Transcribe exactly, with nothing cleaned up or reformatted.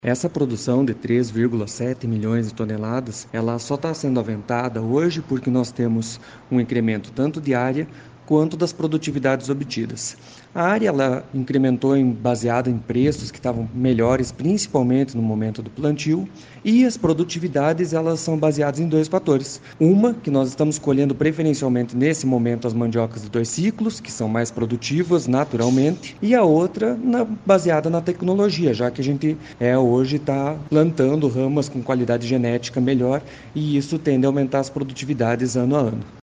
Essa produção de três vírgula sete milhões de toneladas, ela só está sendo aventada hoje porque nós temos um incremento tanto de área quanto das produtividades obtidas. A área ela incrementou em, baseada em preços que estavam melhores, principalmente no momento do plantio, e as produtividades elas são baseadas em dois fatores. Uma, que nós estamos colhendo preferencialmente nesse momento as mandiocas de dois ciclos, que são mais produtivas naturalmente, e a outra na, baseada na tecnologia, já que a gente é, hoje está plantando ramas com qualidade genética melhor e isso tende a aumentar as produtividades ano a ano.